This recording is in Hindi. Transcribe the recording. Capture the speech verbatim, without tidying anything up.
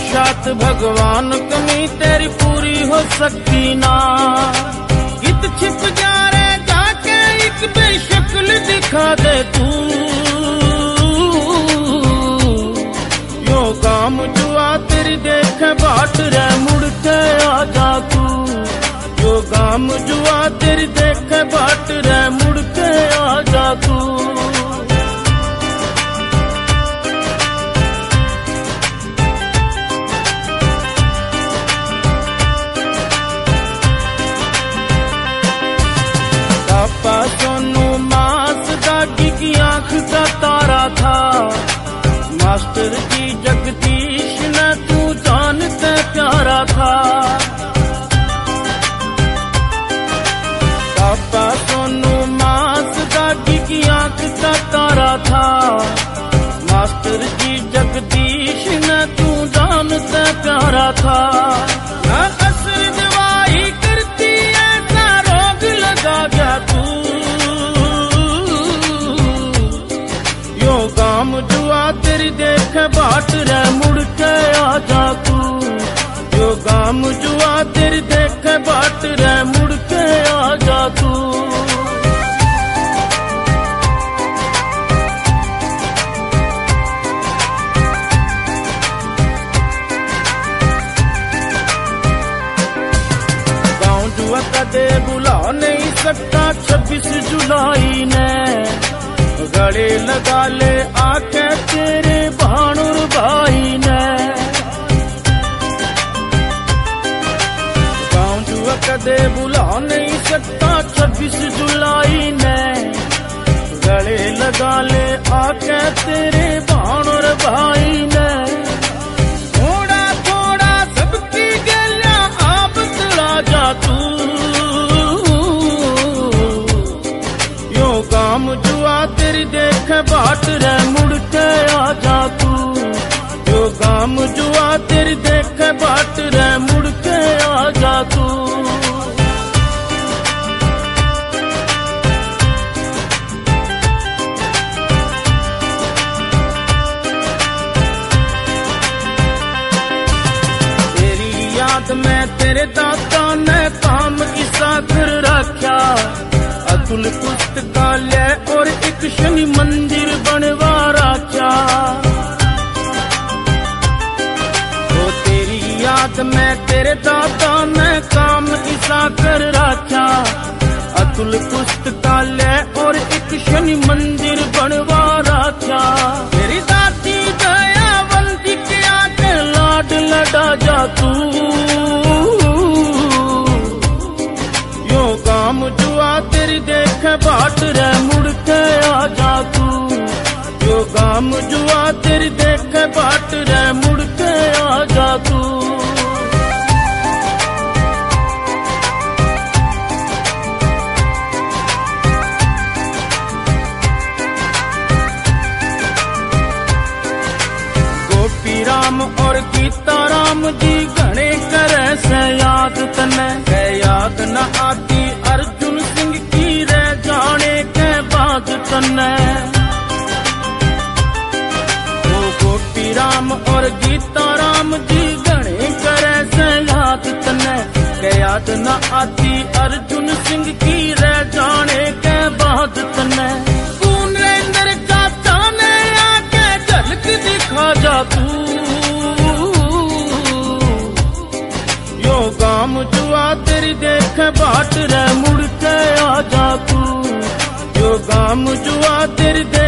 साक्षात भगवान कमी तेरी पूरी हो सकती ना। कित छिप जा रे जाके एक बेशक्ल दिखा दे तू। यो काम जुआ तेरी देख बाट रे मुड़ के आ जा तू। यो काम जुआ तेरी देख बाट रे मुड़ के आ जा तू। पापा सोनू मास दागी की आंख का तारा था। मास्टर जी जगदीश न तू जानते प्यारा था। पापा सोनू मास दागी की आंख का तारा था। मास्टर जी जगदीश न तू जानते प्यारा था। न असर दवाई करती ऐसा रोग लगा गया तू। यो काम जुआ तेरी देख बाट रे मुड़ के आ जा तू। यो काम जुआ तेरी देख बाट रे मुड़ के आ जा तू। गाँव जुआ कदे बुला नहीं सकता छब्बीस जुलाई ने। गले लगा ले आके तेरे भानुर भाई ने। गाँव जुआ कदे बुला नहीं सकता छब्बीस जुलाई ने। गले लगा ले आके तेरे भानुर भाई ने। थोड़ा थोड़ा सबकी गलियां आप तड़ा जा तू। यो काम जुआ तेरी देख बाट रे मुड़ के आ जा तू। यो काम जुआ तेरी देख बाट रे मुड़ के आ जा तू। तेरी याद में तेरे दादा ने काम की साखर रखा। अतुल पुस्तकालय और एक शनि मंदिर बनवा रखा। तो तेरी याद में तेरे दादा ने काम ऐसा कर रखा। अतुल पुस्तकालय और एक शनि मंदिर बनवा रखा। तेरी दादी दयावंती के आके लाड लड़ा जा तू। यो काम जुआ तेरी देख बाट रे मुड़ के आ जा तू। यो काम जुआ तेरी देख बाट रे मुड़ के आ जा तू। गोपी राम और गीता राम जी घने करे से याद तने। याद न आती अर्जुन सिंह की रे जाने के बाद तने। वो गोपी राम और गीता राम जी गणे करे से याद तने। के याद न आती अर्जुन सिंह की रे जाने के बाद तने। कौन रेंद्र चाचा ने आके झलक दिखा जा तू। यो काम जुआ तेरी देख बाट रे मुड़ के आ जा तू। यो काम जुआ तेरी